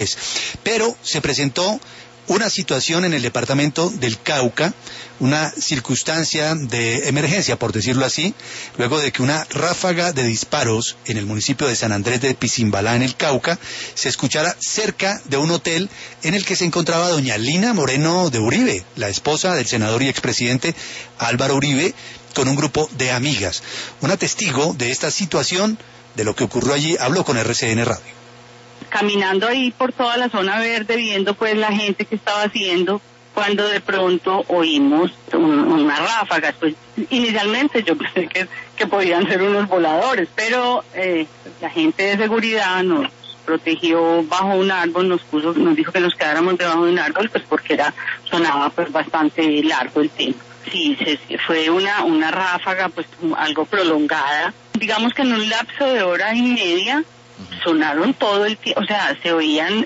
Pero se presentó una situación en el departamento del Cauca, una circunstancia de emergencia, por decirlo así, luego de que una ráfaga de disparos en el municipio de San Andrés de Picimbalá, en el Cauca, se escuchara cerca de un hotel en el que se encontraba doña Lina Moreno de Uribe, la esposa del senador y expresidente Álvaro Uribe, con un grupo de amigas. Una testigo de esta situación, de lo que ocurrió allí, habló con RCN Radio. Caminando ahí por toda la zona verde, viendo pues la gente que estaba haciendo, cuando de pronto oímos una ráfaga. Pues inicialmente yo pensé que podían ser unos voladores, pero la gente de seguridad nos protegió bajo un árbol, nos dijo que nos quedáramos debajo de un árbol, pues porque sonaba pues bastante largo el tema. Sí, fue una ráfaga pues algo prolongada, digamos que en un lapso de hora y media. Sonaron todo el tiempo, o sea, se oían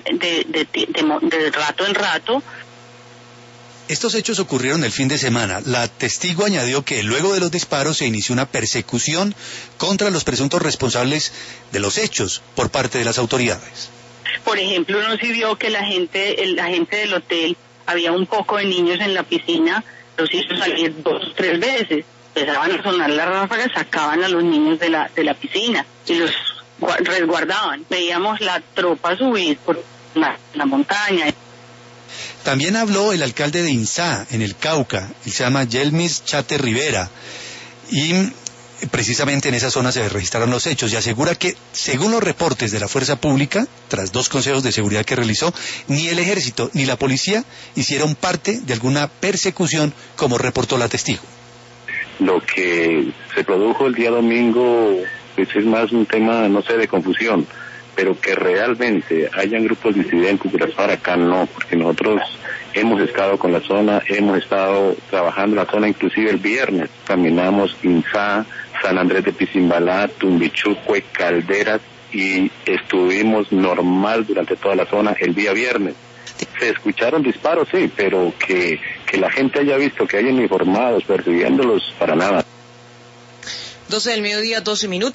de rato en rato. Estos hechos ocurrieron el fin de semana. La testigo añadió que luego de los disparos se inició una persecución contra los presuntos responsables de los hechos por parte de las autoridades. Por ejemplo, uno sí vio que la gente del hotel, había un poco de niños en la piscina, los hizo salir 2 o 3 veces. Empezaban a sonar las ráfagas, sacaban a los niños de la piscina y los resguardaban. Veíamos la tropa subir por la montaña. También habló el alcalde de Inzá, en el Cauca, él se llama Yelmis Chate Rivera, y precisamente en esa zona se registraron los hechos, y asegura que, según los reportes de la fuerza pública, tras 2 consejos de seguridad que realizó, ni el ejército ni la policía hicieron parte de alguna persecución, como reportó la testigo. Lo que se produjo el día domingo pues es más un tema, no sé, de confusión, pero que realmente hayan grupos disidentes de las FARC acá no, porque nosotros hemos estado con la zona, hemos estado trabajando en la zona, inclusive el viernes caminamos Inzá, San Andrés de Picimbalá, Tumbichucue, Calderas, y estuvimos normal durante toda la zona el día viernes. Se escucharon disparos, sí, pero que la gente haya visto que hayan uniformados persiguiéndolos, para nada. 12 del mediodía, 12 minutos.